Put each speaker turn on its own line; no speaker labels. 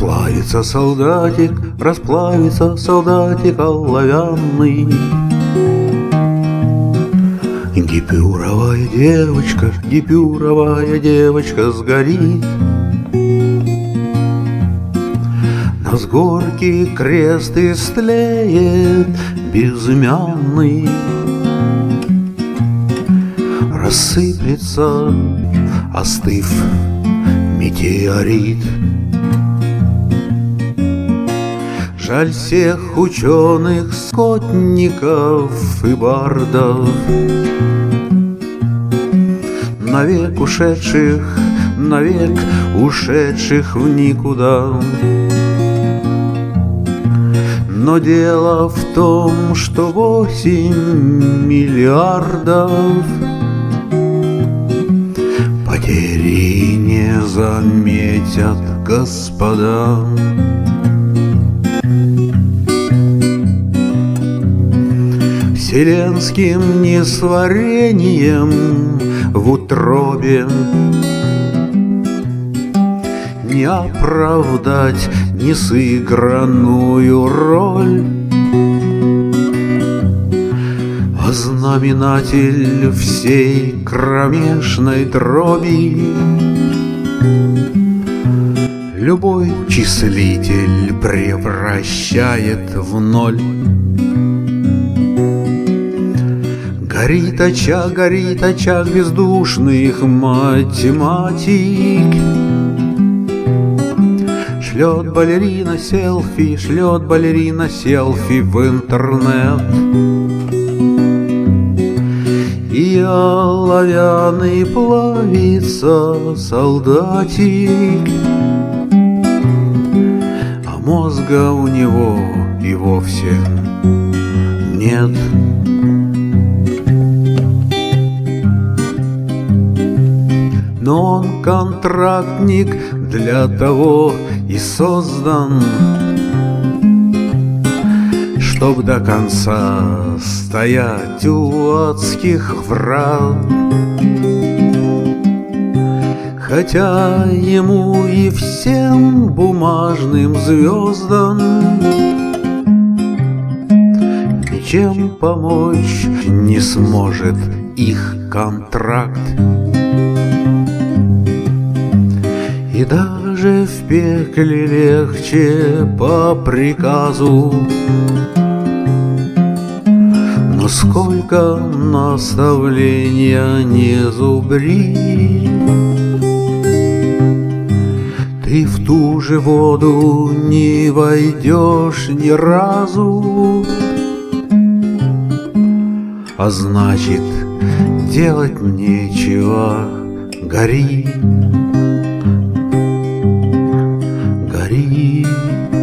расплавится солдатик оловянный. Гипюровая девочка сгорит. На взгорке крест истлеет безымянный. Рассыплется, остыв, метеорит. Жаль всех ученых, скотников и бардов, навек ушедших в никуда. Но дело в том, что 8 миллиардов потери не заметят господа. Вселенским несварением в утробе не оправдать несыгранную роль, а знаменатель всей кромешной дроби любой числитель превращает в ноль. Горит очаг бездушных математик. Шлет балерина селфи в интернет. И оловянный плавится солдатик, а мозга у него и вовсе нет. Но он контрактник для того и создан, чтоб до конца стоять у адских врат. Хотя ему и всем бумажным звездам ничем помочь не сможет их контракт. И даже в пекле легче по приказу, но сколько наставления не зубри, ты в ту же воду не войдешь ни разу, а значит, делать нечего, гори.